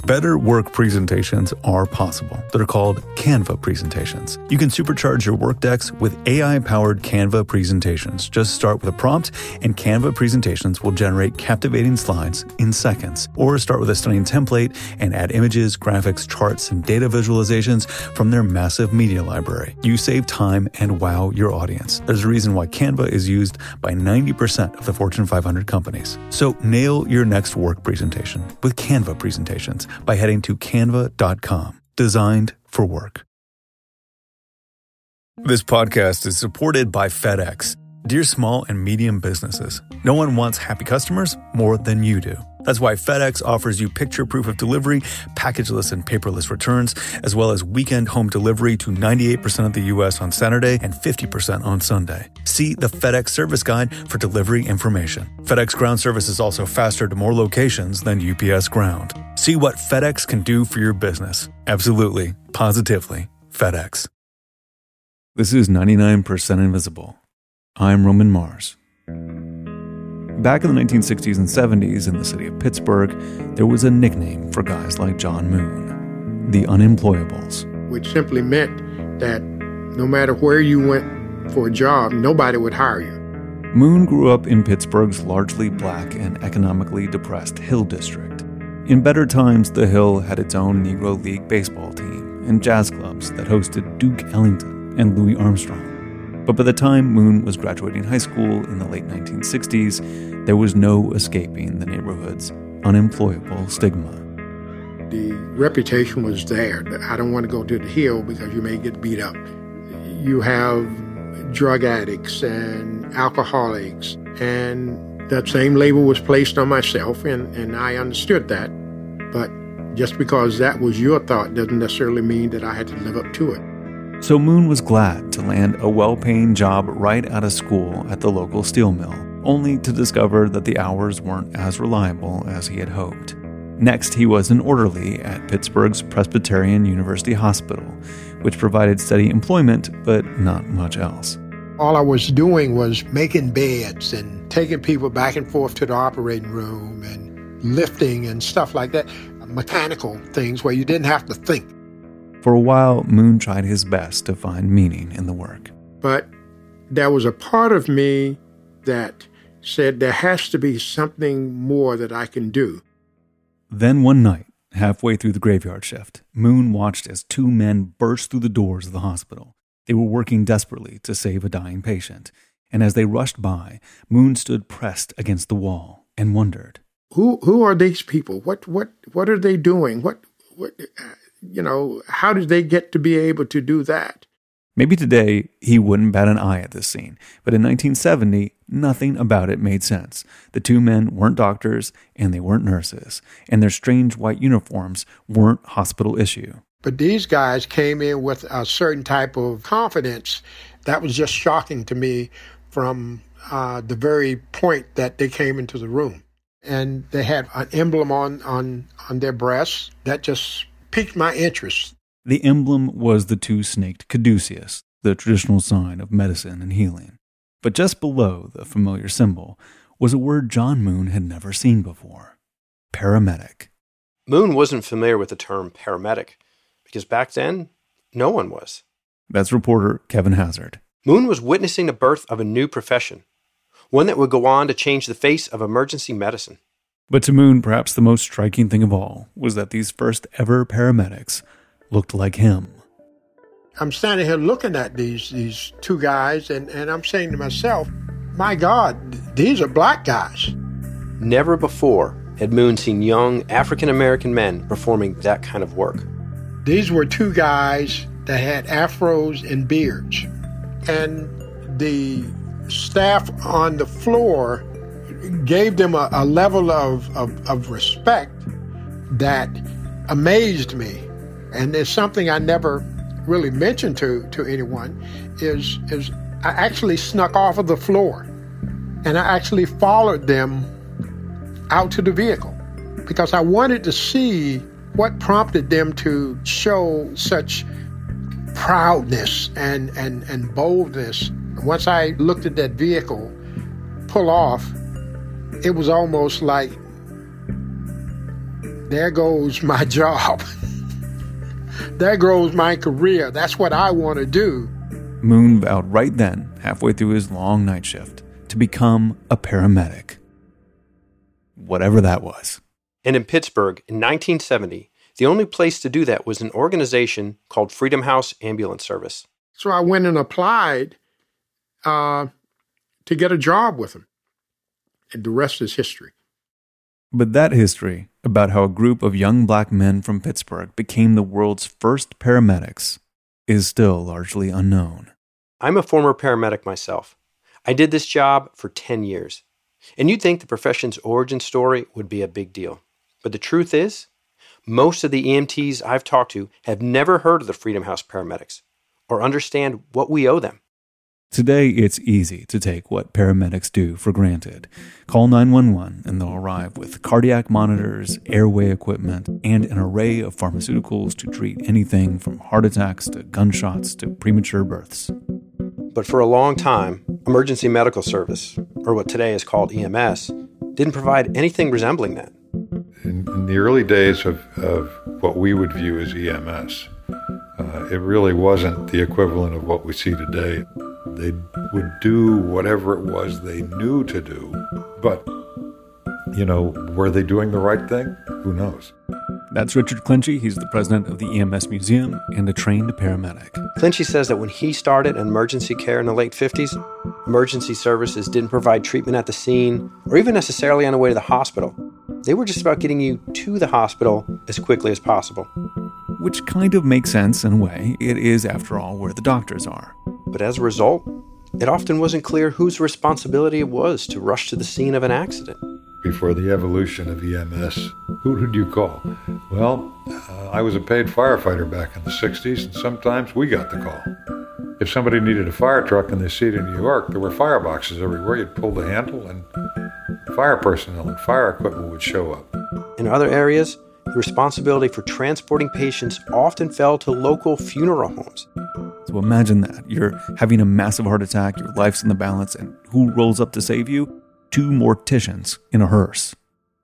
Better work presentations are possible. They're called Canva presentations. You can supercharge your work decks with AI-powered Canva presentations. Just start with a prompt, and Canva presentations will generate captivating slides in seconds. Or start with a stunning template and add images, graphics, charts, and data visualizations from their massive media library. You save time and wow your audience. There's a reason why Canva is used by 90% of the Fortune 500 companies. So nail your next work presentation with Canva presentations by heading to canva.com. Designed for work. This podcast is supported by FedEx. Dear small and medium businesses, no one wants happy customers more than you do. That's why FedEx offers you picture proof of delivery, packageless and paperless returns, as well as weekend home delivery to 98% of the U.S. on Saturday and 50% on Sunday. See the FedEx service guide for delivery information. FedEx Ground service is also faster to more locations than UPS Ground. See what FedEx can do for your business. Absolutely, positively, FedEx. This is 99% Invisible. I'm Roman Mars. Back in the 1960s and 70s in the city of Pittsburgh, there was a nickname for guys like John Moon, the Unemployables. Which simply meant that no matter where you went for a job, nobody would hire you. Moon grew up in Pittsburgh's largely black and economically depressed Hill District. In better times, the Hill had its own Negro League baseball team and jazz clubs that hosted Duke Ellington and Louis Armstrong. But by the time Moon was graduating high school in the late 1960s, there was no escaping the neighborhood's unemployable stigma. The reputation was there. I don't want to go to the Hill because you may get beat up. You have drug addicts and alcoholics, and that same label was placed on myself, and I understood that. But just because that was your thought doesn't necessarily mean that I had to live up to it. So Moon was glad to land a well-paying job right out of school at the local steel mill, only to discover that the hours weren't as reliable as he had hoped. Next, he was an orderly at Pittsburgh's Presbyterian University Hospital, which provided steady employment, but not much else. All I was doing was making beds and taking people back and forth to the operating room and lifting and stuff like that, mechanical things where you didn't have to think. For a while, Moon tried his best to find meaning in the work. But there was a part of me that said there has to be something more that I can do. Then one night, halfway through the graveyard shift, Moon watched as two men burst through the doors of the hospital. They were working desperately to save a dying patient. And as they rushed by, Moon stood pressed against the wall and wondered, Who are these people? What are they doing? How did they get to be able to do that? Maybe today he wouldn't bat an eye at this scene, but in 1970, nothing about it made sense. The two men weren't doctors, and they weren't nurses, and their strange white uniforms weren't hospital issue. But these guys came in with a certain type of confidence that was just shocking to me from the very point that they came into the room. And they had an emblem on their breasts that just piqued my interest. The emblem was the two-snaked caduceus, the traditional sign of medicine and healing. But just below the familiar symbol was a word John Moon had never seen before: paramedic. Moon wasn't familiar with the term paramedic, because back then, no one was. That's reporter Kevin Hazard. Moon was witnessing the birth of a new profession, one that would go on to change the face of emergency medicine. But to Moon, perhaps the most striking thing of all was that these first ever paramedics looked like him. I'm standing here looking at these two guys, and I'm saying to myself, my God, these are black guys. Never before had Moon seen young African-American men performing that kind of work. These were two guys that had afros and beards. And the staff on the floor gave them a level of respect that amazed me. And there's something I never really mentioned to anyone is I actually snuck off of the floor and I actually followed them out to the vehicle because I wanted to see what prompted them to show such proudness and boldness. Once I looked at that vehicle pull off, it was almost like there goes my job. There goes my career. That's what I want to do. Moon vowed right then, halfway through his long night shift, to become a paramedic. Whatever that was. And in Pittsburgh, in 1970, the only place to do that was an organization called Freedom House Ambulance Service. So I went and applied to get a job with them. And the rest is history. But that history about how a group of young black men from Pittsburgh became the world's first paramedics is still largely unknown. I'm a former paramedic myself. I did this job for 10 years. And you'd think the profession's origin story would be a big deal. But the truth is, most of the EMTs I've talked to have never heard of the Freedom House paramedics or understand what we owe them. Today, it's easy to take what paramedics do for granted. Call 911 and they'll arrive with cardiac monitors, airway equipment, and an array of pharmaceuticals to treat anything from heart attacks to gunshots to premature births. But for a long time, emergency medical service, or what today is called EMS, didn't provide anything resembling that. In the early days of what we would view as EMS, it really wasn't the equivalent of what we see today. They would do whatever it was they knew to do, but, were they doing the right thing? Who knows? That's Richard Clinchy. He's the president of the EMS Museum and a trained paramedic. Clinchy says that when he started in emergency care in the late 50s, emergency services didn't provide treatment at the scene or even necessarily on the way to the hospital. They were just about getting you to the hospital as quickly as possible. Which kind of makes sense in a way. It is, after all, where the doctors are. But as a result, it often wasn't clear whose responsibility it was to rush to the scene of an accident. Before the evolution of EMS, who did you call? Well, I was a paid firefighter back in the 60s, and sometimes we got the call. If somebody needed a fire truck in the city of New York, there were fireboxes everywhere. You'd pull the handle, and fire personnel and fire equipment would show up. In other areas, the responsibility for transporting patients often fell to local funeral homes. So imagine that. You're having a massive heart attack, your life's in the balance, and who rolls up to save you? 2 morticians in a hearse.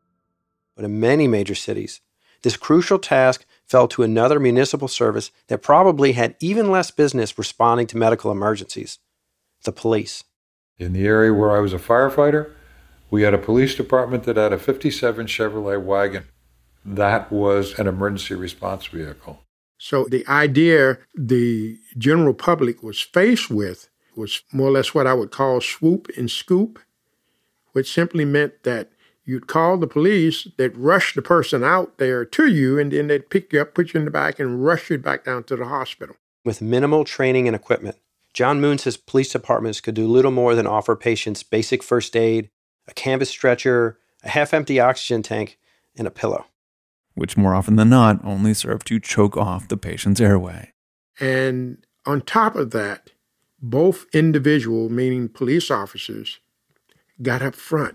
But in many major cities, this crucial task fell to another municipal service that probably had even less business responding to medical emergencies: the police. In the area where I was a firefighter, we had a police department that had a 57 Chevrolet wagon. That was an emergency response vehicle. So the idea the general public was faced with was more or less what I would call swoop and scoop, which simply meant that you'd call the police, they'd rush the person out there to you, and then they'd pick you up, put you in the back, and rush you back down to the hospital. With minimal training and equipment, John Moon says police departments could do little more than offer patients basic first aid, a canvas stretcher, a half-empty oxygen tank, and a pillow. Which more often than not only serve to choke off the patient's airway. And on top of that, both individual, meaning police officers, got up front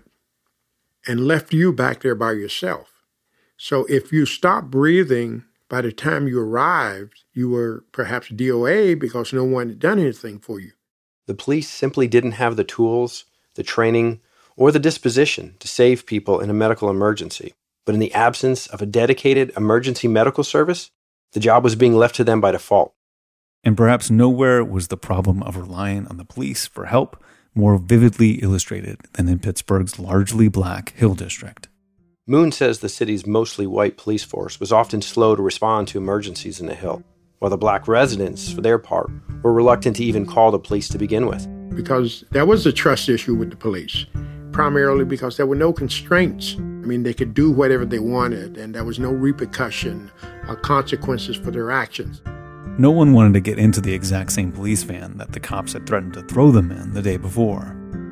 and left you back there by yourself. So if you stopped breathing by the time you arrived, you were perhaps DOA because no one had done anything for you. The police simply didn't have the tools, the training, or the disposition to save people in a medical emergency. But in the absence of a dedicated emergency medical service, the job was being left to them by default. And perhaps nowhere was the problem of relying on the police for help more vividly illustrated than in Pittsburgh's largely black Hill District. Moon says the city's mostly white police force was often slow to respond to emergencies in the Hill, while the black residents, for their part, were reluctant to even call the police to begin with. Because there was a trust issue with the police, primarily because there were no constraints. I mean, they could do whatever they wanted, and there was no repercussion or consequences for their actions. No one wanted to get into the exact same police van that the cops had threatened to throw them in the day before.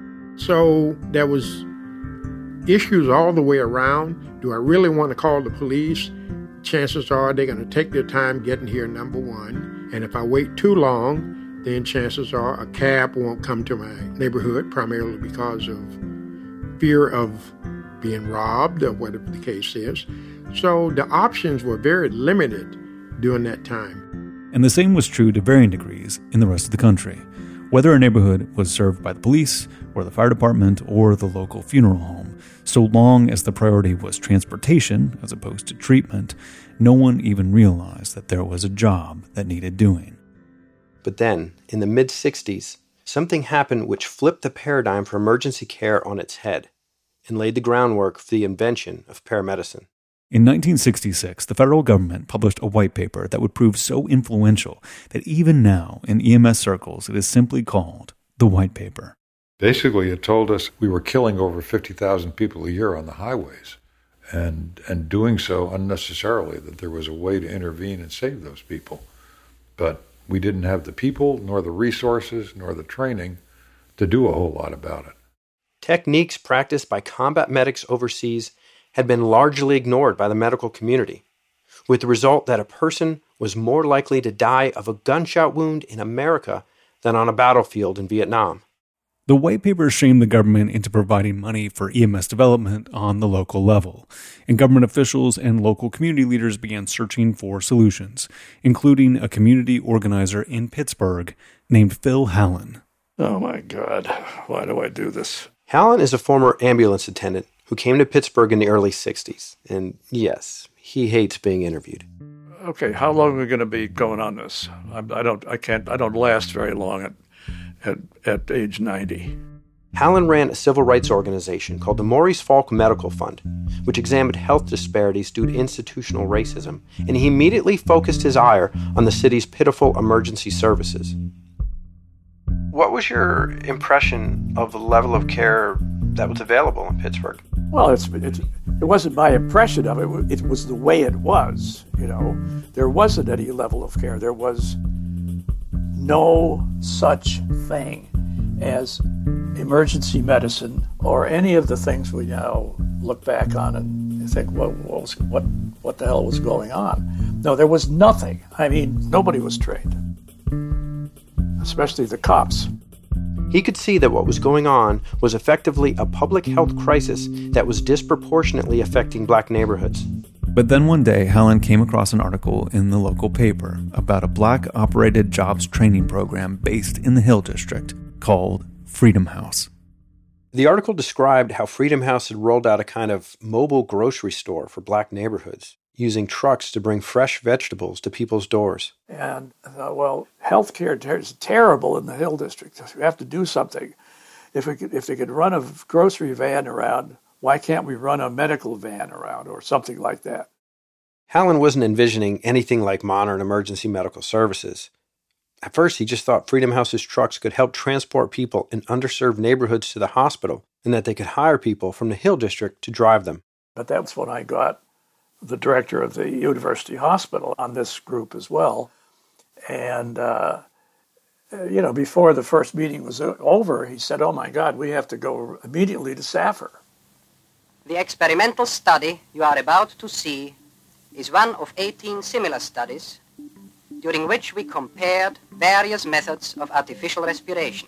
So there was issues all the way around. Do I really want to call the police? Chances are they're going to take their time getting here, number one. And if I wait too long, then chances are a cab won't come to my neighborhood, primarily because of fear of being robbed or whatever the case is. So the options were very limited during that time. And the same was true to varying degrees in the rest of the country. whether a neighborhood was served by the police or the fire department or the local funeral home. So long as the priority was transportation as opposed to treatment, no one even realized that there was a job that needed doing. But then, in the mid-60s, something happened which flipped the paradigm for emergency care on its head and laid the groundwork for the invention of paramedicine. In 1966, the federal government published a white paper that would prove so influential that even now in EMS circles it is simply called the White Paper. Basically, it told us we were killing over 50,000 people a year on the highways and doing so unnecessarily, that there was a way to intervene and save those people. But we didn't have the people, nor the resources, nor the training to do a whole lot about it. Techniques practiced by combat medics overseas had been largely ignored by the medical community, with the result that a person was more likely to die of a gunshot wound in America than on a battlefield in Vietnam. The white paper shamed the government into providing money for EMS development on the local level, and government officials and local community leaders began searching for solutions, including a community organizer in Pittsburgh named Phil Hallen. Oh my God, why do I do this? Hallen is a former ambulance attendant who came to Pittsburgh in the early 60s, and yes, he hates being interviewed. Okay, how long are we going to be going on this? I don't last very long at age 90. Hallen ran a civil rights organization called the Maurice Falk Medical Fund, which examined health disparities due to institutional racism, and he immediately focused his ire on the city's pitiful emergency services. What was your impression of the level of care that was available in Pittsburgh? Well, it wasn't my impression of it. It was the way it was, you know. There wasn't any level of care. There was no such thing as emergency medicine or any of the things we now look back on and think, what the hell was going on? No, there was nothing. I mean, nobody was trained, especially the cops. He could see that what was going on was effectively a public health crisis that was disproportionately affecting black neighborhoods. But then one day, Hallen came across an article in the local paper about a black-operated jobs training program based in the Hill District called Freedom House. The article described how Freedom House had rolled out a kind of mobile grocery store for black neighborhoods, using trucks to bring fresh vegetables to people's doors. And I thought, well, healthcare is terrible in the Hill District. We have to do something. If they could run a grocery van around, why can't we run a medical van around or something like that? Hallen wasn't envisioning anything like modern emergency medical services. At first, he just thought Freedom House's trucks could help transport people in underserved neighborhoods to the hospital, and that they could hire people from the Hill District to drive them. But that's when I got the director of the University Hospital on this group as well. And, before the first meeting was over, he said, oh my God, we have to go immediately to Safar. The experimental study you are about to see is one of 18 similar studies during which we compared various methods of artificial respiration.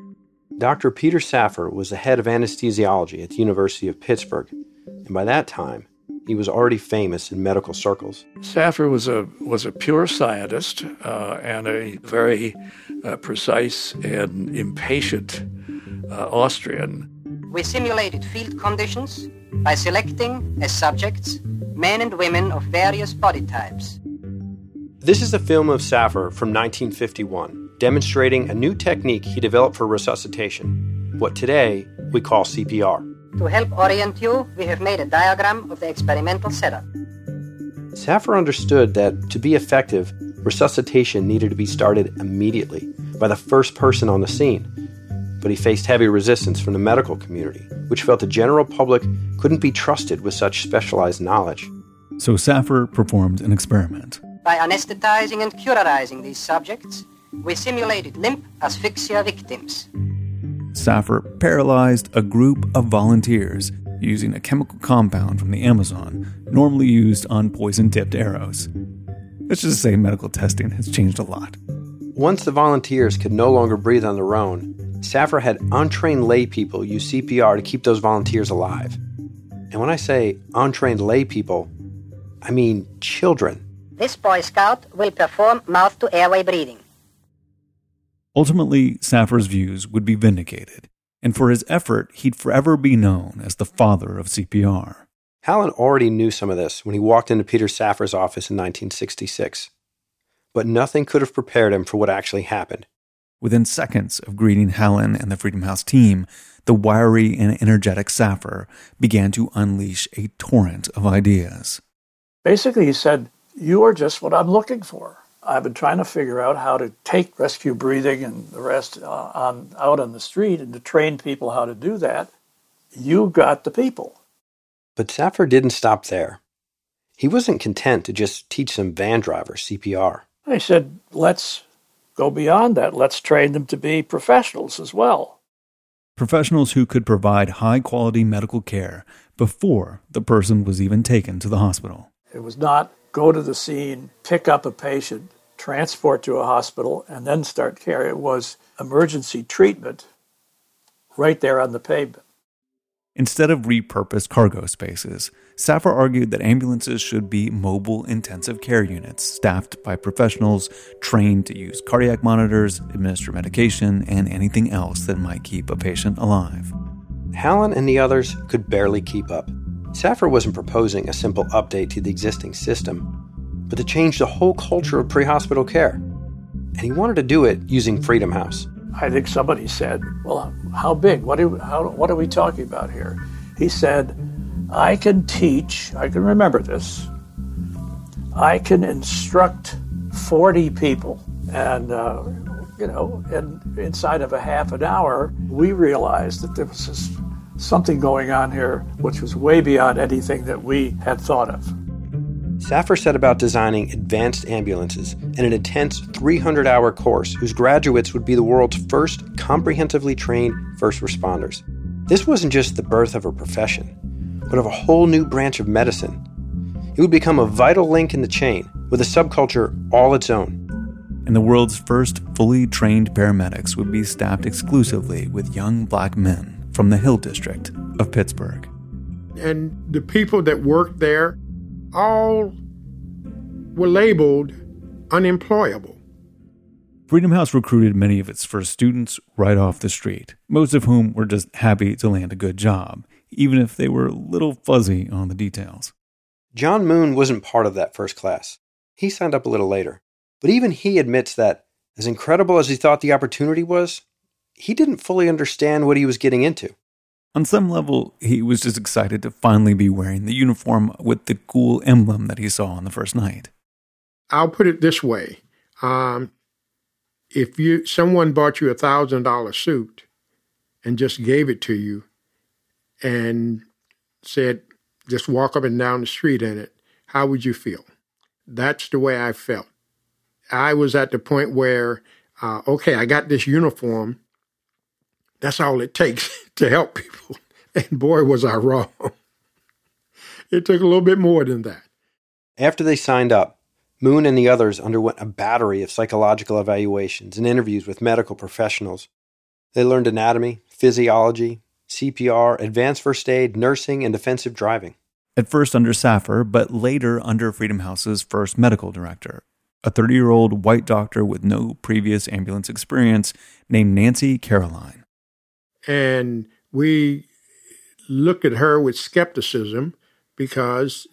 Dr. Peter Safar was the head of anesthesiology at the University of Pittsburgh, and by that time, he was already famous in medical circles. Safar was a pure scientist and a very precise and impatient Austrian. We simulated field conditions by selecting as subjects men and women of various body types. This is a film of Safar from 1951, demonstrating a new technique he developed for resuscitation, what today we call CPR. To help orient you, we have made a diagram of the experimental setup. Safar understood that to be effective, resuscitation needed to be started immediately by the first person on the scene. But he faced heavy resistance from the medical community, which felt the general public couldn't be trusted with such specialized knowledge. So Safar performed an experiment. By anesthetizing and curarizing these subjects, we simulated limp asphyxia victims. Safar paralyzed a group of volunteers using a chemical compound from the Amazon normally used on poison-tipped arrows. Let's just say medical testing has changed a lot. Once the volunteers could no longer breathe on their own, Safar had untrained lay people use CPR to keep those volunteers alive. And when I say untrained lay people, I mean children. This Boy Scout will perform mouth-to-airway breathing. Ultimately, Saffer's views would be vindicated, and for his effort, he'd forever be known as the father of CPR. Hallen already knew some of this when he walked into Peter Saffer's office in 1966. But nothing could have prepared him for what actually happened. Within seconds of greeting Hallen and the Freedom House team, the wiry and energetic Saffer began to unleash a torrent of ideas. Basically, he said, "You are just what I'm looking for. I've been trying to figure out how to take rescue breathing and the rest out on the street and to train people how to do that. You got the people." But Saffer didn't stop there. He wasn't content to just teach some van drivers CPR. I said, let's go beyond that. Let's train them to be professionals as well. Professionals who could provide high-quality medical care before the person was even taken to the hospital. It was not go to the scene, pick up a patient, transport to a hospital, and then start care. It was emergency treatment right there on the pavement. Instead of repurposed cargo spaces, Saffer argued that ambulances should be mobile intensive care units staffed by professionals trained to use cardiac monitors, administer medication, and anything else that might keep a patient alive. Hallen and the others could barely keep up. Saffer wasn't proposing a simple update to the existing system, but to change the whole culture of pre-hospital care. And he wanted to do it using Freedom House. I think somebody said, well, how big? What are we talking about here? He said, I can remember this, I can instruct 40 people. And, and inside of a half an hour, we realized that there was something going on here which was way beyond anything that we had thought of. Saffer set about designing advanced ambulances in an intense 300-hour course whose graduates would be the world's first comprehensively trained first responders. This wasn't just the birth of a profession, but of a whole new branch of medicine. It would become a vital link in the chain with a subculture all its own. And the world's first fully trained paramedics would be staffed exclusively with young black men from the Hill District of Pittsburgh. And the people that worked there all were labeled unemployable. Freedom House recruited many of its first students right off the street, most of whom were just happy to land a good job, even if they were a little fuzzy on the details. John Moon wasn't part of that first class. He signed up a little later. But even he admits that, as incredible as he thought the opportunity was, he didn't fully understand what he was getting into. On some level, he was just excited to finally be wearing the uniform with the cool emblem that he saw on the first night. I'll put it this way. If someone bought you a $1,000 suit and just gave it to you and said, just walk up and down the street in it, how would you feel? That's the way I felt. I was at the point where, okay, I got this uniform. That's all it takes to help people. And boy, was I wrong. It took a little bit more than that. After they signed up, Moon and the others underwent a battery of psychological evaluations and interviews with medical professionals. They learned anatomy, physiology, CPR, advanced first aid, nursing, and defensive driving. At first under Saffer, but later under Freedom House's first medical director, a 30-year-old white doctor with no previous ambulance experience named Nancy Caroline. And we looked at her with skepticism because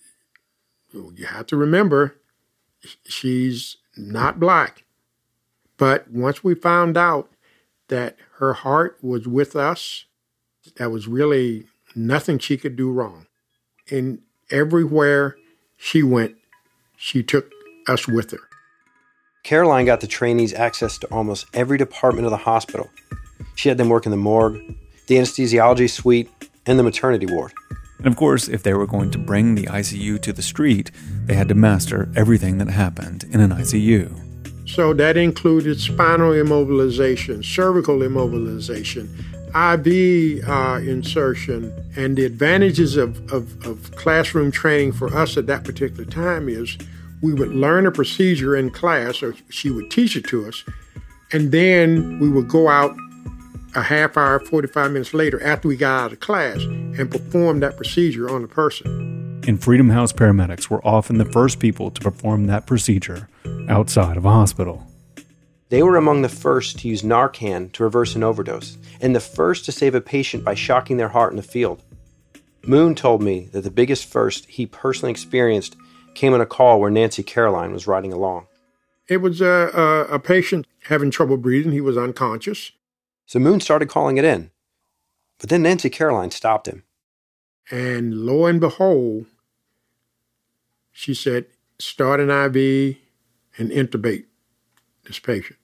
you have to remember, she's not black. But once we found out that her heart was with us, there was really nothing she could do wrong. And everywhere she went, she took us with her. Caroline got the trainees access to almost every department of the hospital. She had them work in the morgue, the anesthesiology suite, and the maternity ward. And of course, if they were going to bring the ICU to the street, they had to master everything that happened in an ICU. So that included spinal immobilization, cervical immobilization, IV insertion. And the advantages of classroom training for us at that particular time is we would learn a procedure in class, or she would teach it to us, and then we would go out a half hour, 45 minutes later after we got out of class and perform that procedure on the person. And Freedom House paramedics were often the first people to perform that procedure outside of a hospital. They were among the first to use Narcan to reverse an overdose, and the first to save a patient by shocking their heart in the field. Moon told me that the biggest first he personally experienced came on a call where Nancy Caroline was riding along. It was a patient having trouble breathing. He was unconscious. So Moon started calling it in. But then Nancy Caroline stopped him. And lo and behold, she said, start an IV and intubate this patient.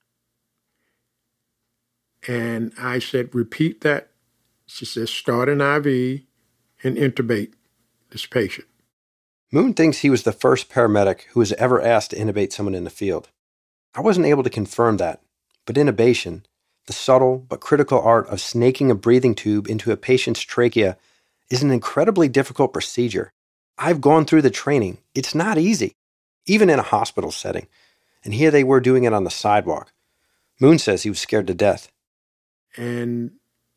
And I said, repeat that. She said, start an IV and intubate this patient. Moon thinks he was the first paramedic who was ever asked to intubate someone in the field. I wasn't able to confirm that, but intubation, the subtle but critical art of snaking a breathing tube into a patient's trachea, is an incredibly difficult procedure. I've gone through the training. It's not easy, even in a hospital setting. And here they were doing it on the sidewalk. Moon says he was scared to death. And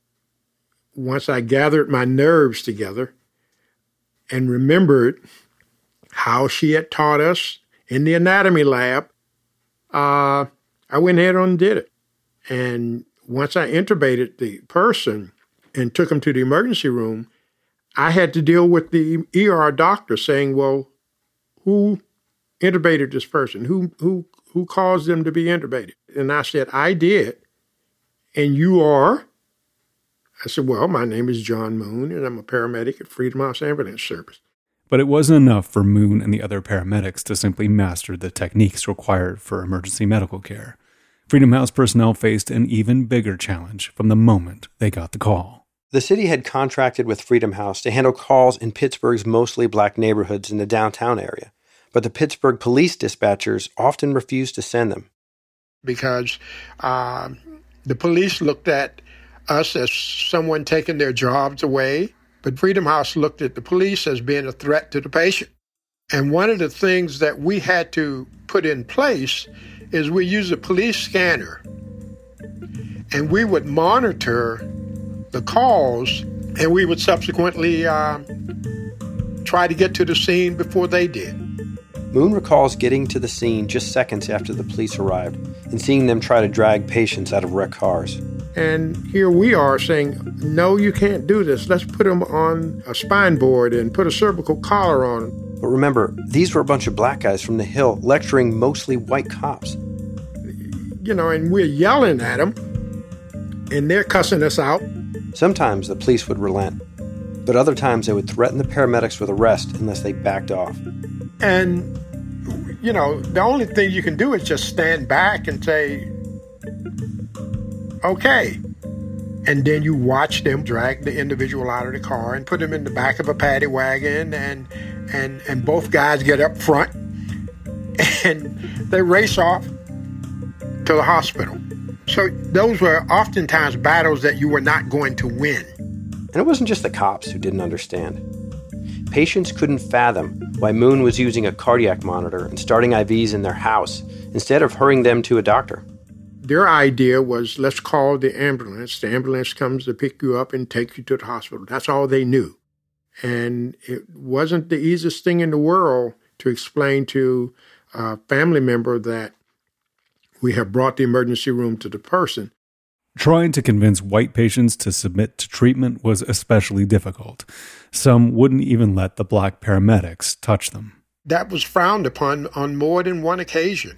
once I gathered my nerves together and remembered how she had taught us in the anatomy lab, I went ahead and did it. And once I intubated the person and took him to the emergency room, I had to deal with the ER doctor saying, well, who intubated this person? Who caused them to be intubated? And I said, I did. And you are? I said, well, my name is John Moon, and I'm a paramedic at Freedom House Ambulance Service. But it wasn't enough for Moon and the other paramedics to simply master the techniques required for emergency medical care. Freedom House personnel faced an even bigger challenge from the moment they got the call. The city had contracted with Freedom House to handle calls in Pittsburgh's mostly black neighborhoods in the downtown area, but the Pittsburgh police dispatchers often refused to send them. Because the police looked at us as someone taking their jobs away, but Freedom House looked at the police as being a threat to the patient. And one of the things that we had to put in place is we use a police scanner, and we would monitor the calls, and we would subsequently try to get to the scene before they did. Moon recalls getting to the scene just seconds after the police arrived and seeing them try to drag patients out of wrecked cars. And here we are saying, no, you can't do this. Let's put them on a spine board and put a cervical collar on them. But remember, these were a bunch of black guys from the Hill lecturing mostly white cops. You know, and we're yelling at them, and they're cussing us out. Sometimes the police would relent, but other times they would threaten the paramedics with arrest unless they backed off. And, you know, the only thing you can do is just stand back and say, okay. And then you watch them drag the individual out of the car and put them in the back of a paddy wagon, and both guys get up front and they race off to the hospital. So those were oftentimes battles that you were not going to win. And it wasn't just the cops who didn't understand. Patients couldn't fathom why Moon was using a cardiac monitor and starting IVs in their house instead of hurrying them to a doctor. Their idea was, let's call the ambulance. The ambulance comes to pick you up and take you to the hospital. That's all they knew. And it wasn't the easiest thing in the world to explain to a family member that we have brought the emergency room to the person. Trying to convince white patients to submit to treatment was especially difficult. Some wouldn't even let the black paramedics touch them. That was frowned upon on more than one occasion,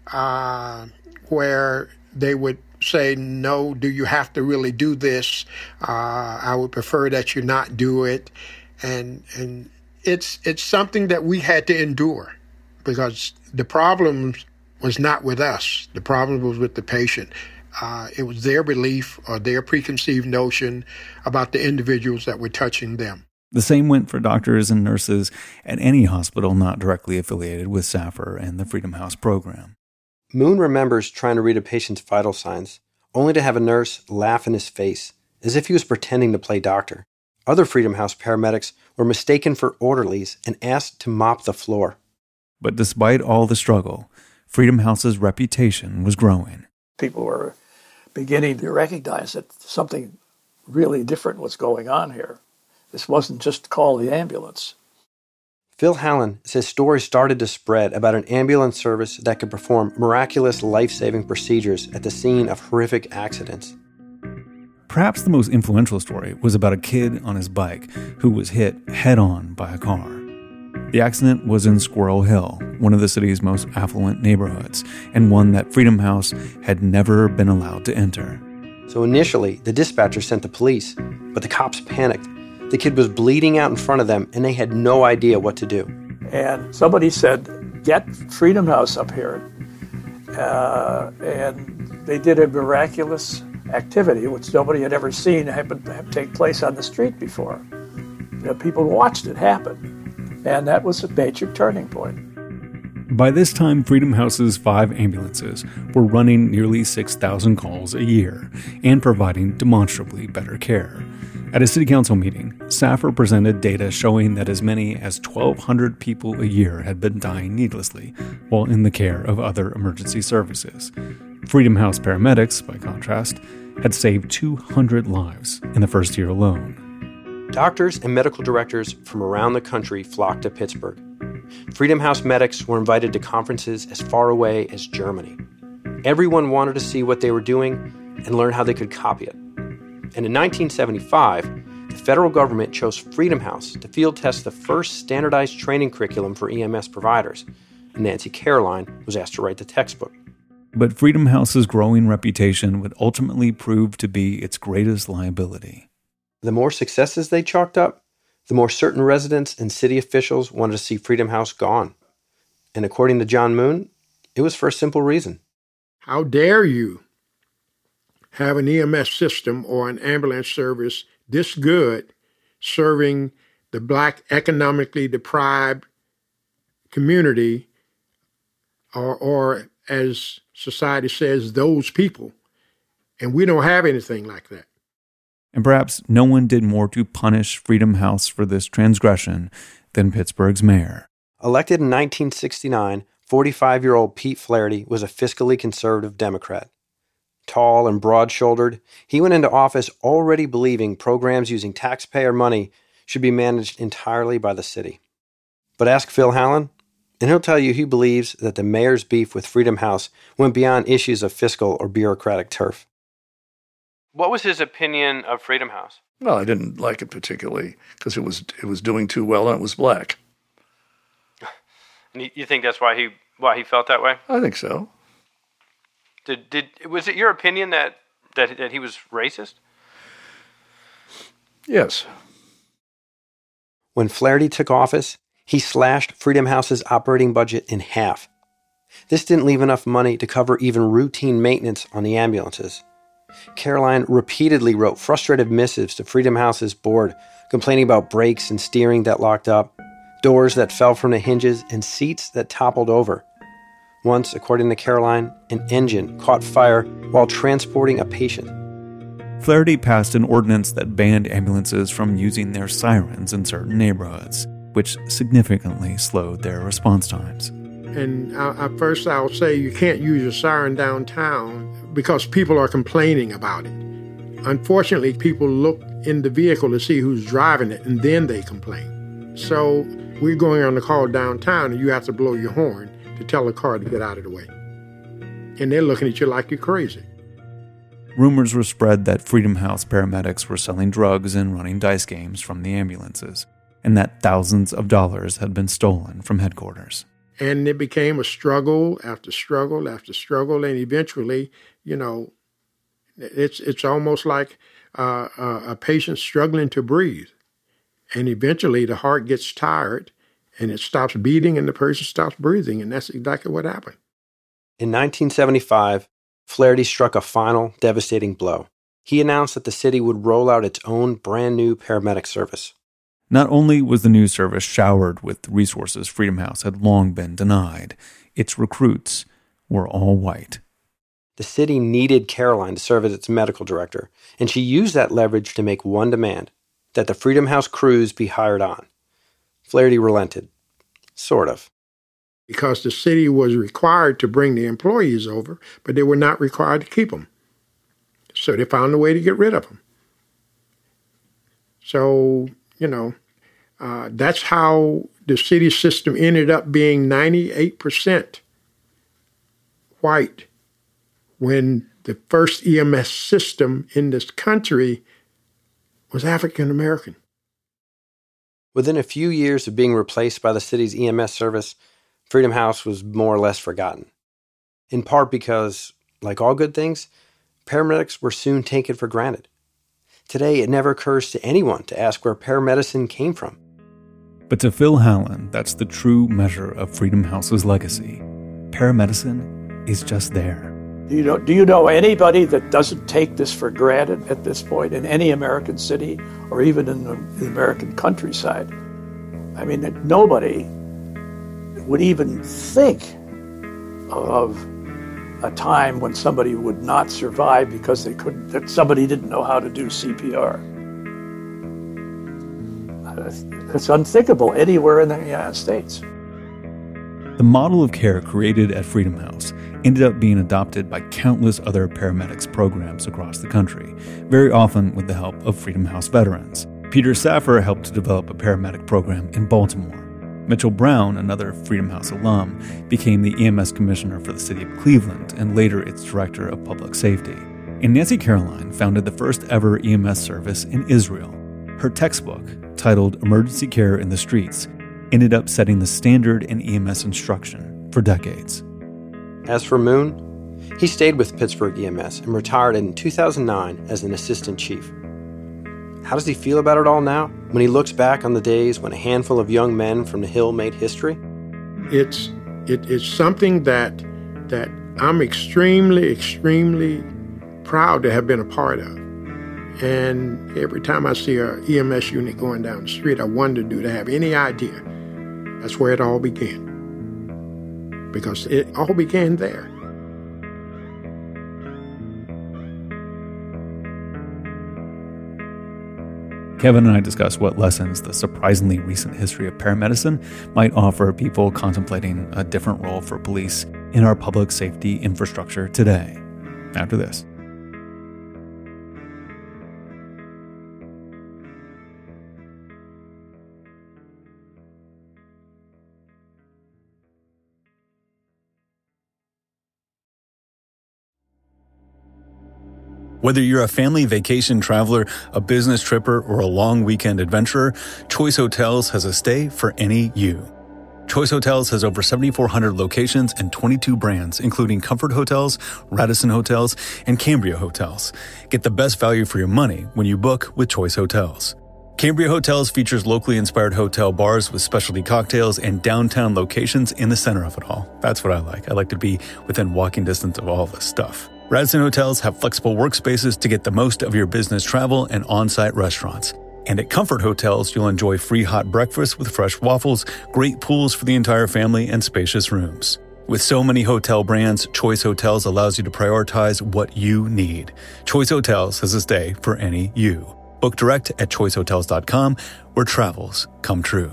where they would say, no, do you have to really do this? I would prefer that you not do it. And it's something that we had to endure, because the problem was not with us. The problem was with the patient. It was their belief or their preconceived notion about the individuals that were touching them. The same went for doctors and nurses at any hospital not directly affiliated with SAFR and the Freedom House program. Moon remembers trying to read a patient's vital signs, only to have a nurse laugh in his face, as if he was pretending to play doctor. Other Freedom House paramedics were mistaken for orderlies and asked to mop the floor. But despite all the struggle, Freedom House's reputation was growing. People were beginning to recognize that something really different was going on here. This wasn't just call the ambulance. Phil Hallen says stories started to spread about an ambulance service that could perform miraculous life-saving procedures at the scene of horrific accidents. Perhaps the most influential story was about a kid on his bike who was hit head-on by a car. The accident was in Squirrel Hill, one of the city's most affluent neighborhoods, and one that Freedom House had never been allowed to enter. So initially, the dispatcher sent the police, but the cops panicked. The kid was bleeding out in front of them, and they had no idea what to do. And somebody said, get Freedom House up here. And they did a miraculous activity, which nobody had ever seen take place on the street before. People watched it happen. And that was a major turning point. By this time, Freedom House's 5 ambulances were running nearly 6,000 calls a year and providing demonstrably better care. At a city council meeting, Saffer presented data showing that as many as 1,200 people a year had been dying needlessly while in the care of other emergency services. Freedom House paramedics, by contrast, had saved 200 lives in the first year alone. Doctors and medical directors from around the country flocked to Pittsburgh. Freedom House medics were invited to conferences as far away as Germany. Everyone wanted to see what they were doing and learn how they could copy it. And in 1975, the federal government chose Freedom House to field test the first standardized training curriculum for EMS providers. And Nancy Caroline was asked to write the textbook. But Freedom House's growing reputation would ultimately prove to be its greatest liability. The more successes they chalked up, the more certain residents and city officials wanted to see Freedom House gone. And according to John Moon, it was for a simple reason. How dare you have an EMS system or an ambulance service this good serving the Black economically deprived community, or as society says, those people. And we don't have anything like that. And perhaps no one did more to punish Freedom House for this transgression than Pittsburgh's mayor. Elected in 1969, 45-year-old Pete Flaherty was a fiscally conservative Democrat. Tall and broad-shouldered, he went into office already believing programs using taxpayer money should be managed entirely by the city. But ask Phil Hallen, and he'll tell you he believes that the mayor's beef with Freedom House went beyond issues of fiscal or bureaucratic turf. What was his opinion of Freedom House? Well, I didn't like it particularly because it was doing too well and it was black. And you think that's why he felt that way? I think so. Was it your opinion that he was racist? Yes. When Flaherty took office, he slashed Freedom House's operating budget in half. This didn't leave enough money to cover even routine maintenance on the ambulances. Caroline repeatedly wrote frustrated missives to Freedom House's board, complaining about brakes and steering that locked up, doors that fell from the hinges, and seats that toppled over. Once, according to Caroline, an engine caught fire while transporting a patient. Flaherty passed an ordinance that banned ambulances from using their sirens in certain neighborhoods, which significantly slowed their response times. And at first I'll say you can't use a siren downtown because people are complaining about it. Unfortunately, people look in the vehicle to see who's driving it, and then they complain. So we're going on the call downtown, and you have to blow your horn to tell the car to get out of the way. And they're looking at you like you're crazy. Rumors were spread that Freedom House paramedics were selling drugs and running dice games from the ambulances, and that thousands of dollars had been stolen from headquarters. And it became a struggle after struggle after struggle, and eventually, it's almost like a patient struggling to breathe. And eventually the heart gets tired, and it stops beating, and the person stops breathing, and that's exactly what happened. In 1975, Flaherty struck a final, devastating blow. He announced that the city would roll out its own brand-new paramedic service. Not only was the new service showered with resources Freedom House had long been denied, its recruits were all white. The city needed Caroline to serve as its medical director, and she used that leverage to make one demand, that the Freedom House crews be hired on. Flaherty relented. Sort of. Because the city was required to bring the employees over, but they were not required to keep them. So they found a way to get rid of them. So, That's how the city system ended up being 98% white when the first EMS system in this country was African American. Within a few years of being replaced by the city's EMS service, Freedom House was more or less forgotten. In part because, like all good things, paramedics were soon taken for granted. Today, it never occurs to anyone to ask where paramedicine came from. But to Phil Hallen, that's the true measure of Freedom House's legacy. Paramedicine is just there. Do you know anybody that doesn't take this for granted at this point in any American city or even in the American countryside? I mean, nobody would even think of a time when somebody would not survive because that somebody didn't know how to do CPR. It's unthinkable anywhere in the United States. The model of care created at Freedom House ended up being adopted by countless other paramedics programs across the country, very often with the help of Freedom House veterans. Peter Saffer helped to develop a paramedic program in Baltimore. Mitchell Brown, another Freedom House alum, became the EMS commissioner for the city of Cleveland and later its director of public safety. And Nancy Caroline founded the first ever EMS service in Israel. Her textbook, titled Emergency Care in the Streets, ended up setting the standard in EMS instruction for decades. As for Moon, he stayed with Pittsburgh EMS and retired in 2009 as an assistant chief. How does he feel about it all now, when he looks back on the days when a handful of young men from the Hill made history? It's something that I'm extremely proud to have been a part of. And every time I see a EMS unit going down the street, I wonder, do they have any idea that's where it all began? Because it all began there. Kevin and I discuss what lessons the surprisingly recent history of paramedicine might offer people contemplating a different role for police in our public safety infrastructure today. After this. Whether you're a family vacation traveler, a business tripper, or a long weekend adventurer, Choice Hotels has a stay for any you. Choice Hotels has over 7,400 locations and 22 brands, including Comfort Hotels, Radisson Hotels, and Cambria Hotels. Get the best value for your money when you book with Choice Hotels. Cambria Hotels features locally inspired hotel bars with specialty cocktails and downtown locations in the center of it all. That's what I like. I like to be within walking distance of all this stuff. Radisson Hotels have flexible workspaces to get the most of your business travel and on-site restaurants. And at Comfort Hotels, you'll enjoy free hot breakfast with fresh waffles, great pools for the entire family, and spacious rooms. With so many hotel brands, Choice Hotels allows you to prioritize what you need. Choice Hotels has a stay for any you. Book direct at choicehotels.com, where travels come true.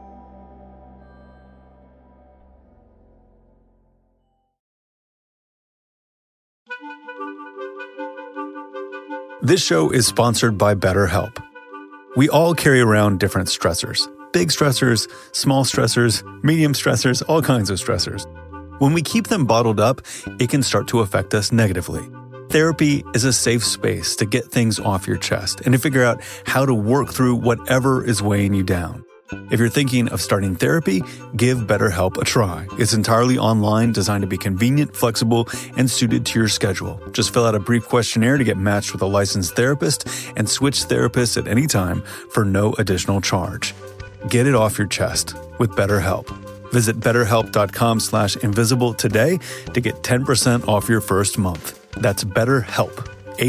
This show is sponsored by BetterHelp. We all carry around different stressors. Big stressors, small stressors, medium stressors, all kinds of stressors. When we keep them bottled up, it can start to affect us negatively. Therapy is a safe space to get things off your chest and to figure out how to work through whatever is weighing you down. If you're thinking of starting therapy, give BetterHelp a try. It's entirely online, designed to be convenient, flexible, and suited to your schedule. Just fill out a brief questionnaire to get matched with a licensed therapist and switch therapists at any time for no additional charge. Get it off your chest with BetterHelp. Visit BetterHelp.com/invisible today to get 10% off your first month. That's BetterHelp,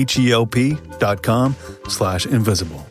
HELP.com/invisible.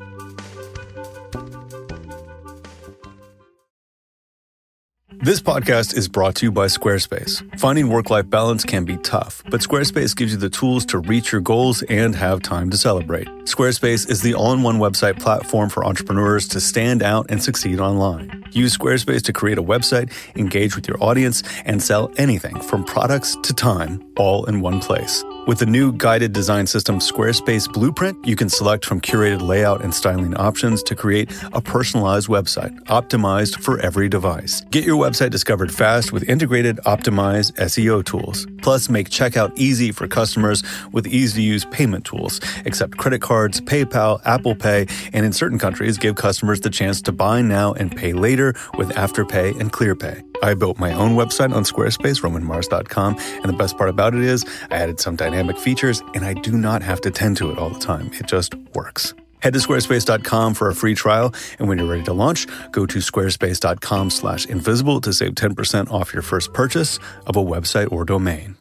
This podcast is brought to you by Squarespace. Finding work-life balance can be tough, but Squarespace gives you the tools to reach your goals and have time to celebrate. Squarespace is the all-in-one website platform for entrepreneurs to stand out and succeed online. Use Squarespace to create a website, engage with your audience, and sell anything from products to time, all in one place. With the new guided design system Squarespace Blueprint, you can select from curated layout and styling options to create a personalized website optimized for every device. Get your website discovered fast with integrated optimized SEO tools. Plus, make checkout easy for customers with easy-to-use payment tools. Accept credit cards, PayPal, Apple Pay, and in certain countries, give customers the chance to buy now and pay later with Afterpay and ClearPay. I built my own website on Squarespace, RomanMars.com, and the best part about it is I added some dynamic features, and I do not have to tend to it all the time. It just works. Head to squarespace.com for a free trial, and when you're ready to launch, go to squarespace.com/invisible to save 10% off your first purchase of a website or domain.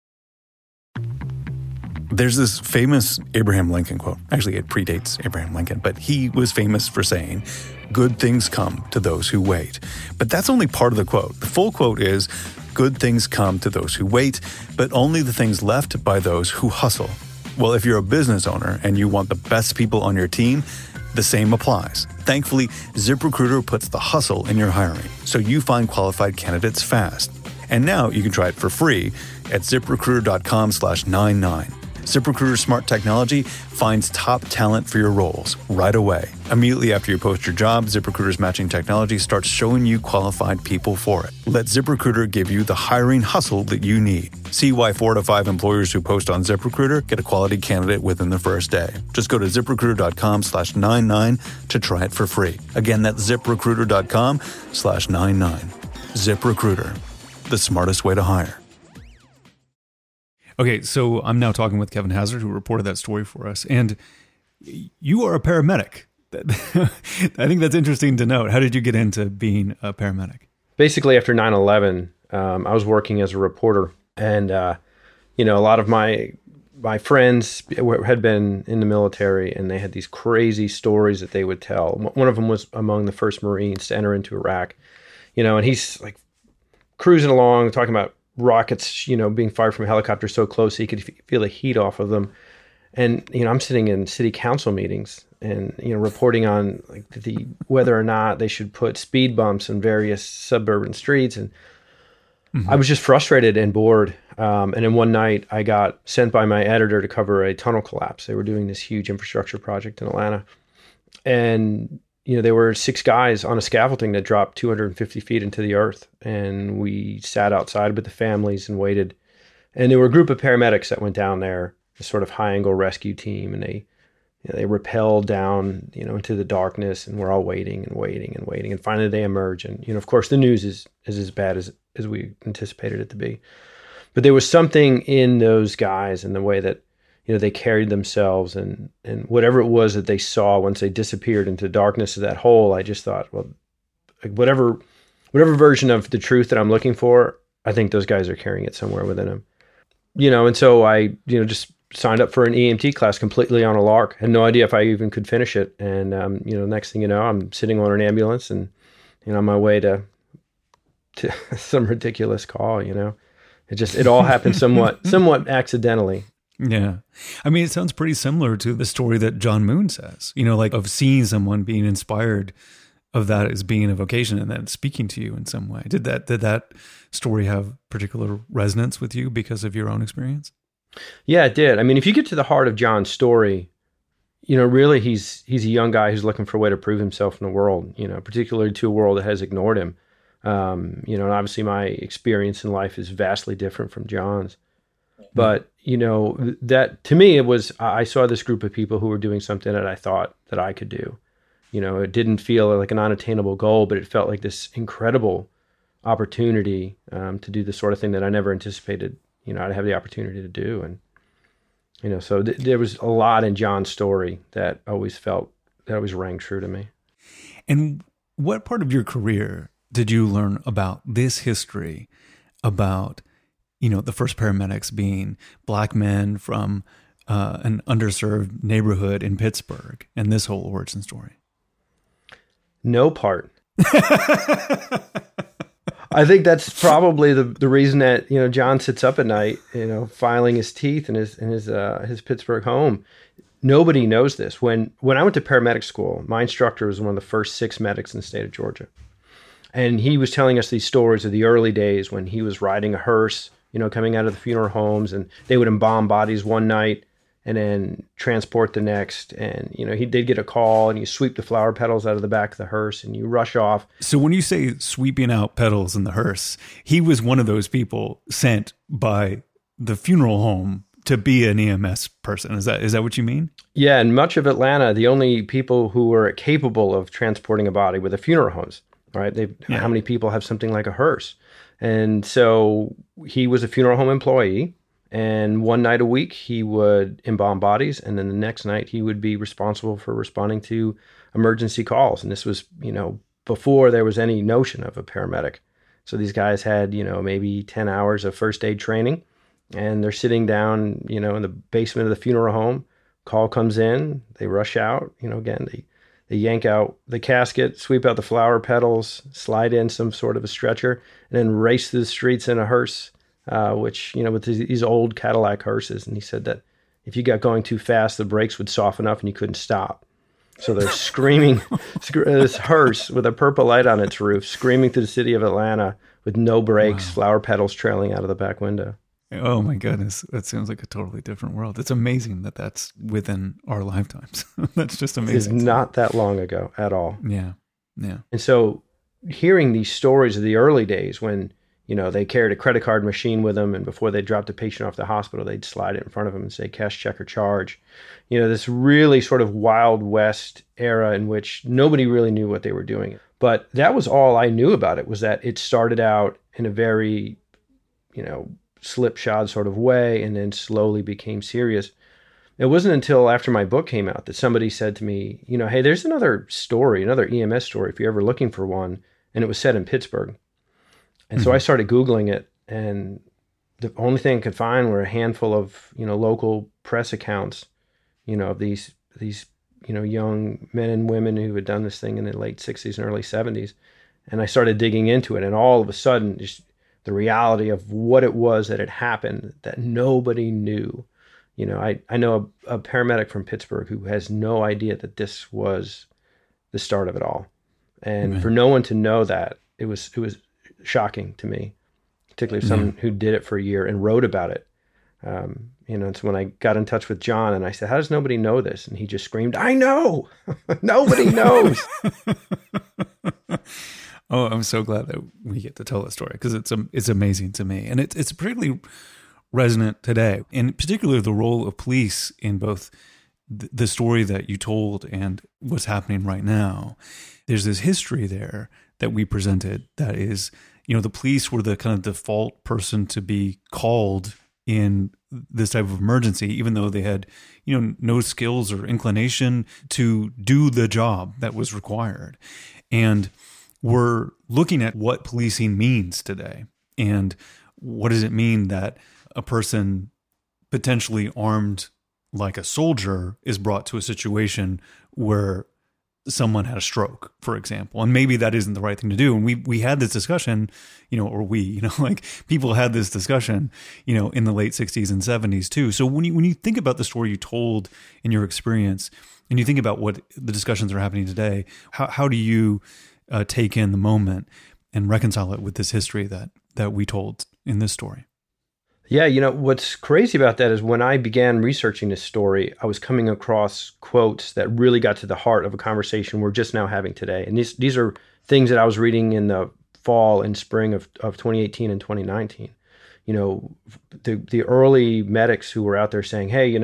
There's this famous Abraham Lincoln quote. Actually, it predates Abraham Lincoln, but he was famous for saying, "Good things come to those who wait." But that's only part of the quote. The full quote is, "Good things come to those who wait, but only the things left by those who hustle." Well, if you're a business owner and you want the best people on your team, the same applies. Thankfully, ZipRecruiter puts the hustle in your hiring, so you find qualified candidates fast. And now you can try it for free at ZipRecruiter.com/99. ZipRecruiter's smart technology finds top talent for your roles right away. Immediately after you post your job, ZipRecruiter's matching technology starts showing you qualified people for it. Let ZipRecruiter give you the hiring hustle that you need. See why 4 to 5 employers who post on ZipRecruiter get a quality candidate within the first day. Just go to ZipRecruiter.com/99 to try it for free. Again, that's ZipRecruiter.com/99. ZipRecruiter, the smartest way to hire. Okay, so I'm now talking with Kevin Hazard, who reported that story for us. And you are a paramedic. I think that's interesting to note. How did you get into being a paramedic? Basically, after 9/11, I was working as a reporter. And, a lot of my friends had been in the military, and they had these crazy stories that they would tell. One of them was among the first Marines to enter into Iraq. And he's like cruising along, talking about rockets, being fired from a helicopter so close he could feel the heat off of them. And, I'm sitting in city council meetings and, reporting on like whether or not they should put speed bumps in various suburban streets. And I was just frustrated and bored. And then one night I got sent by my editor to cover a tunnel collapse. They were doing this huge infrastructure project in Atlanta. And there were 6 guys on a scaffolding that dropped 250 feet into the earth. And we sat outside with the families and waited. And there were a group of paramedics that went down there, a sort of high-angle rescue team. And they rappelled down, into the darkness. And we're all waiting and waiting and waiting. And finally they emerge. And, of course, the news is as bad as we anticipated it to be. But there was something in those guys and the way that, they carried themselves and whatever it was that they saw once they disappeared into the darkness of that hole. I just thought, well, like whatever version of the truth that I'm looking for, I think those guys are carrying it somewhere within them. And so I, just signed up for an EMT class completely on a lark. Had no idea if I even could finish it. And, next thing you know, I'm sitting on an ambulance and, on my way to some ridiculous call, It all happened somewhat accidentally. Yeah. I mean, it sounds pretty similar to the story that John Moon says, of seeing someone being inspired of that as being a vocation and then speaking to you in some way. Did that story have particular resonance with you because of your own experience? Yeah, it did. I mean, if you get to the heart of John's story, really he's a young guy who's looking for a way to prove himself in the world, particularly to a world that has ignored him. And obviously my experience in life is vastly different from John's. But, that to me, I saw this group of people who were doing something that I thought that I could do. It didn't feel like an unattainable goal, but it felt like this incredible opportunity to do the sort of thing that I never anticipated, I'd have the opportunity to do. And, so there was a lot in John's story that always rang true to me. And what part of your career did you learn about this history about the first paramedics being Black men from an underserved neighborhood in Pittsburgh and this whole origin story? No part. I think that's probably the reason that, John sits up at night, filing his teeth in his Pittsburgh home. Nobody knows this. When I went to paramedic school, my instructor was one of the first 6 medics in the state of Georgia. And he was telling us these stories of the early days when he was riding a hearse, coming out of the funeral homes, and they would embalm bodies one night and then transport the next. And, he did get a call, and you sweep the flower petals out of the back of the hearse and you rush off. So when you say sweeping out petals in the hearse, he was one of those people sent by the funeral home to be an EMS person. Is that what you mean? Yeah. In much of Atlanta, the only people who were capable of transporting a body were the funeral homes, right? How many people have something like a hearse? And so he was a funeral home employee. And one night a week, he would embalm bodies. And then the next night, he would be responsible for responding to emergency calls. And this was, before there was any notion of a paramedic. So these guys had, maybe 10 hours of first aid training. And they're sitting down, in the basement of the funeral home. Call comes in. They rush out. Again, they yank out the casket, sweep out the flower petals, slide in some sort of a stretcher, and then race through the streets in a hearse. Which, with these old Cadillac hearses. And he said that if you got going too fast, the brakes would soften up and you couldn't stop. So they're screaming, this hearse with a purple light on its roof, screaming through the city of Atlanta with no brakes, flower petals trailing out of the back window. Oh my goodness. That sounds like a totally different world. It's amazing that that's within our lifetimes. That's just amazing. It's not that long ago at all. Yeah. Yeah. And so hearing these stories of the early days when, they carried a credit card machine with them, and before they dropped a patient off the hospital, they'd slide it in front of them and say, cash, check, or charge. This really sort of Wild West era in which nobody really knew what they were doing. But that was all I knew about it, was that it started out in a very, slipshod sort of way and then slowly became serious. It wasn't until after my book came out that somebody said to me, hey, there's another story, another EMS story, if you're ever looking for one. And it was set in Pittsburgh. And so I started Googling it, and the only thing I could find were a handful of, local press accounts, of these young men and women who had done this thing in the late 60s and early 70s. And I started digging into it, and all of a sudden, just the reality of what it was that had happened that nobody knew. I know a paramedic from Pittsburgh who has no idea that this was the start of it all. And for no one to know that, it was shocking to me, particularly someone who did it for a year and wrote about it. It's when I got in touch with John and I said, how does nobody know this? And he just screamed, I know. Nobody knows. Oh, I'm so glad that we get to tell that story, because it's amazing to me. And it's particularly resonant today, in particular the role of police in both the story that you told and what's happening right now. There's this history there that we presented that is, the police were the kind of default person to be called in this type of emergency, even though they had, no skills or inclination to do the job that was required. And we're looking at what policing means today. And what does it mean that a person potentially armed like a soldier is brought to a situation where someone had a stroke, for example, and maybe that isn't the right thing to do. And we had this discussion, people had this discussion, in the late 60s and 70s too. So when you think about the story you told in your experience, and you think about what the discussions are happening today, how do you take in the moment and reconcile it with this history that we told in this story? Yeah, what's crazy about that is when I began researching this story, I was coming across quotes that really got to the heart of a conversation we're just now having today. And these are things that I was reading in the fall and spring of 2018 and 2019. The early medics who were out there saying, hey,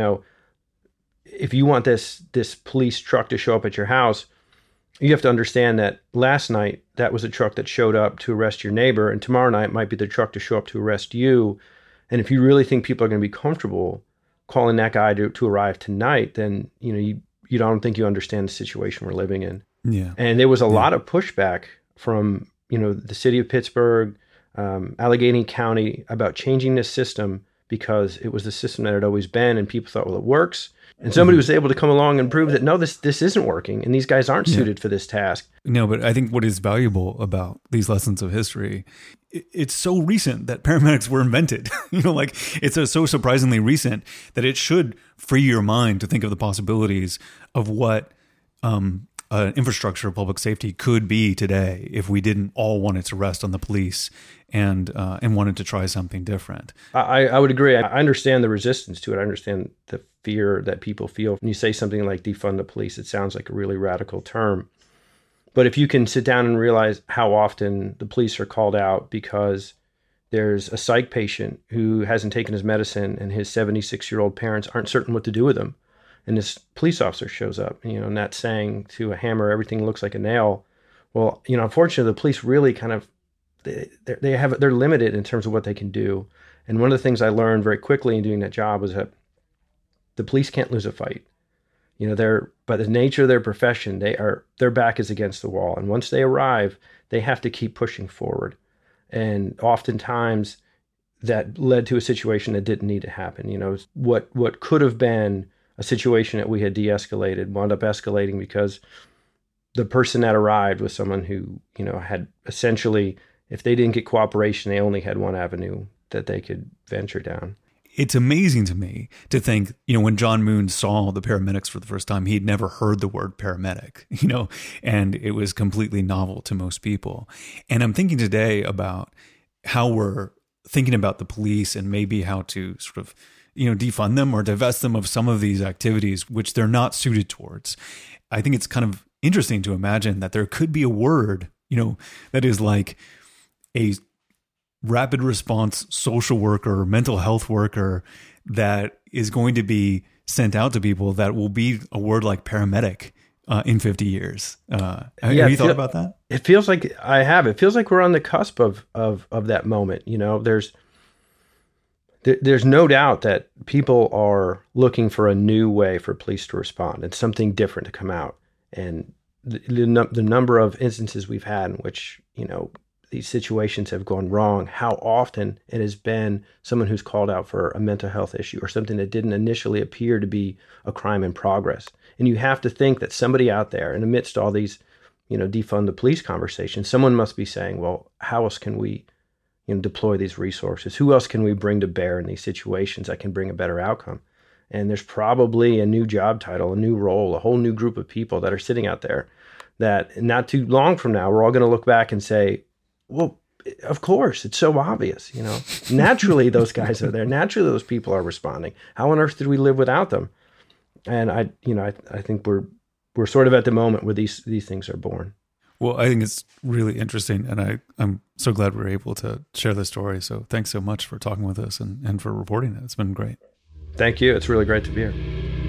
if you want this police truck to show up at your house, you have to understand that last night that was a truck that showed up to arrest your neighbor, and tomorrow night might be the truck to show up to arrest you. And if you really think people are going to be comfortable calling that guy to arrive tonight, then you don't think you understand the situation we're living in. Yeah. And there was a lot of pushback from the city of Pittsburgh, Allegheny County about changing this system, because it was the system that had always been, and people thought, well, it works. And somebody was able to come along and prove that, no, this isn't working, and these guys aren't suited for this task. No, but I think what is valuable about these lessons of history, it's so recent that paramedics were invented. It's so surprisingly recent that it should free your mind to think of the possibilities of what infrastructure of public safety could be today if we didn't all wanted to rest on the police and wanted to try something different. I would agree. I understand the resistance to it. I understand the fear that people feel when you say something like defund the police. It sounds like a really radical term. But if you can sit down and realize how often the police are called out because there's a psych patient who hasn't taken his medicine and his 76-year-old parents aren't certain what to do with him, and this police officer shows up, and that's saying to a hammer, everything looks like a nail. Well, unfortunately, the police really kind of, they're limited in terms of what they can do. And one of the things I learned very quickly in doing that job was that the police can't lose a fight. By the nature of their profession, their back is against the wall. And once they arrive, they have to keep pushing forward. And oftentimes that led to a situation that didn't need to happen. What could have been a situation that we had de-escalated wound up escalating because the person that arrived was someone who, had essentially, if they didn't get cooperation, they only had one avenue that they could venture down. It's amazing to me to think, when John Moon saw the paramedics for the first time, he'd never heard the word paramedic, and it was completely novel to most people. And I'm thinking today about how we're thinking about the police and maybe how to sort of, defund them or divest them of some of these activities which they're not suited towards. I think it's kind of interesting to imagine that there could be a word, that is like a rapid response social worker, mental health worker that is going to be sent out to people that will be a word like paramedic in 50 years. Have you thought about that? It feels like I have. It feels like we're on the cusp of that moment. There's no doubt that people are looking for a new way for police to respond and something different to come out. And the number of instances we've had in which, these situations have gone wrong, how often it has been someone who's called out for a mental health issue or something that didn't initially appear to be a crime in progress. And you have to think that somebody out there, and amidst all these, defund the police conversations, someone must be saying, well, how else can we, deploy these resources? Who else can we bring to bear in these situations that can bring a better outcome? And there's probably a new job title, a new role, a whole new group of people that are sitting out there that not too long from now, we're all going to look back and say, well, of course, it's so obvious, Naturally, those guys are there. Naturally, those people are responding. How on earth did we live without them? And I think we're sort of at the moment where these things are born. Well, I think it's really interesting, and I'm so glad we were able to share this story. So thanks so much for talking with us and for reporting it. It's been great. Thank you. It's really great to be here.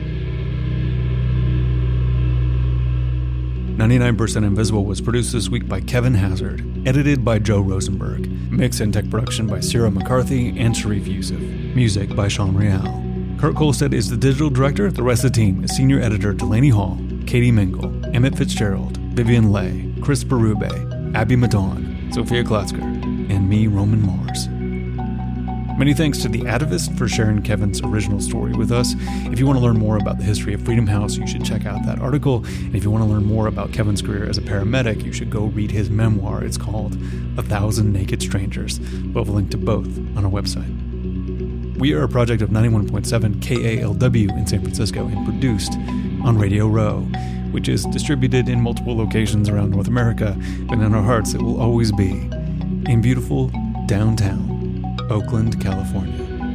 99% Invisible was produced this week by Kevin Hazard, edited by Joe Rosenberg, mix and tech production by Sarah McCarthy and Sharif Yusuf, music by Sean Real. Kurt Kolstad is the digital director. The rest of the team is senior editor Delaney Hall, Katie Mingle, Emmett Fitzgerald, Vivian Leigh, Chris Berube, Abby Madon, Sophia Klatzker, and me, Roman Mars. Many thanks to The Atavist for sharing Kevin's original story with us. If you want to learn more about the history of Freedom House, you should check out that article. And if you want to learn more about Kevin's career as a paramedic, you should go read his memoir. It's called 1,000 Naked Strangers. We'll have a link to both on our website. We are a project of 91.7 KALW in San Francisco and produced on Radio Row, which is distributed in multiple locations around North America, but in our hearts it will always be in beautiful downtown Oakland, California.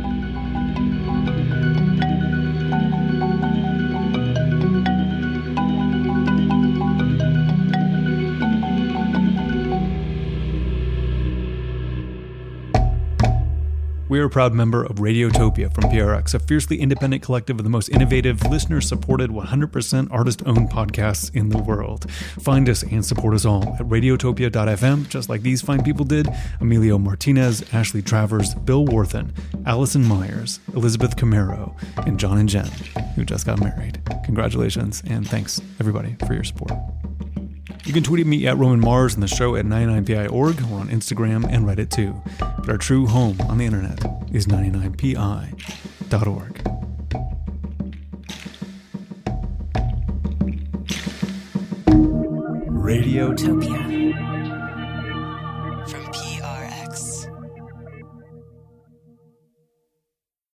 We are a proud member of Radiotopia from PRX, a fiercely independent collective of the most innovative, listener-supported, 100% artist-owned podcasts in the world. Find us and support us all at radiotopia.fm, just like these fine people did: Emilio Martinez, Ashley Travers, Bill Worthen, Allison Myers, Elizabeth Camaro, and John and Jen, who just got married. Congratulations, and thanks, everybody, for your support. You can tweet at me at Roman Mars and the show at 99pi.org. We're on Instagram and Reddit too. But our true home on the internet is 99pi.org. Radiotopia from